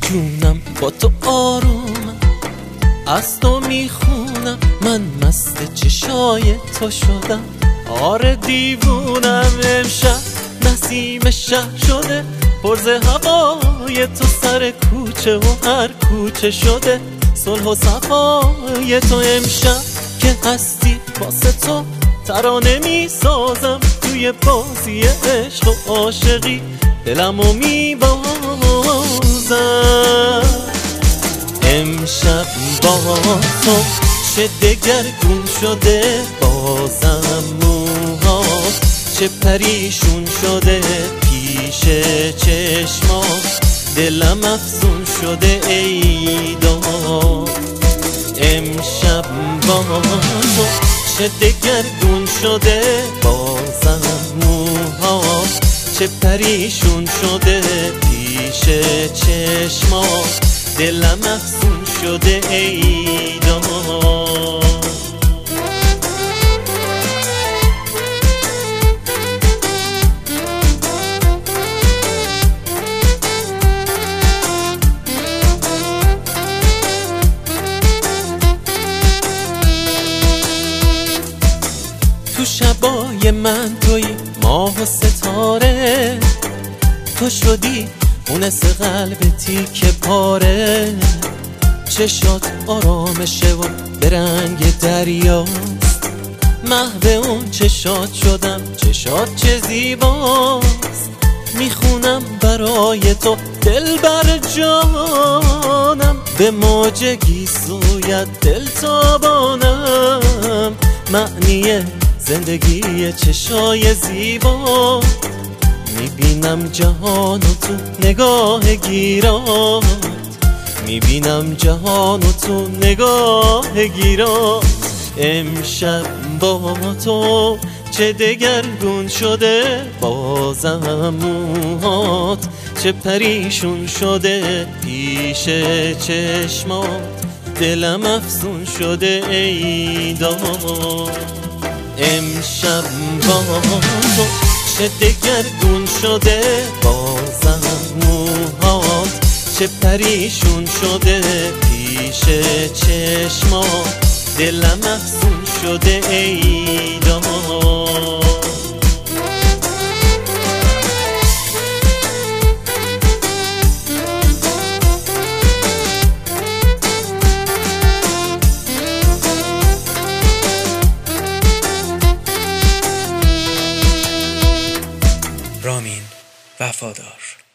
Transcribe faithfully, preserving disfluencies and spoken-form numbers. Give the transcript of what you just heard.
جونم با تو آرومم، از تو میخونم، من مست چشای تو شدم. آره دیوونم، امشب نسیم شهر شده، پرز هوای تو سر کوچه و هر کوچه شده صلح و صفای تو. امشب که هستی واسه تو ترانه میسازم، توی بازی عشق و عاشقی دلمو میبازم. امشب با تو چه دگرگون شده بازم موهات، چه پریشون شده پیش چشمات، دلم افزون شده ای داد. امشب با تو چه دگرگون شده بازم موهات، چه پریشون شده پیش چشمات، دلم افزون شده ای داد. تو شبای من توی ماه و ستاره، تو شدی اونس قلب تیک پاره. چشات آرامشه و به رنگ دریاست، محو اون چشات شدم، چشات چه زیباست. میخونم برای تو دل بر جانم، به موج گیسویت دل تابانم. معنی زندگی چشای زیبا، میبینم جهان و تو نگاه گیرات، میبینم جهان و تو نگاه گیرات. امشب با تو چه دگرگون شده بازم موهات، چه پریشون شده پیش چشمات، دلم افزون شده ای داد. امشب با تو چه دگرگون شده بازم موهات، چه پریشون شده پیش چشمات، دلم افزون شده ای داد. رامین وفادار.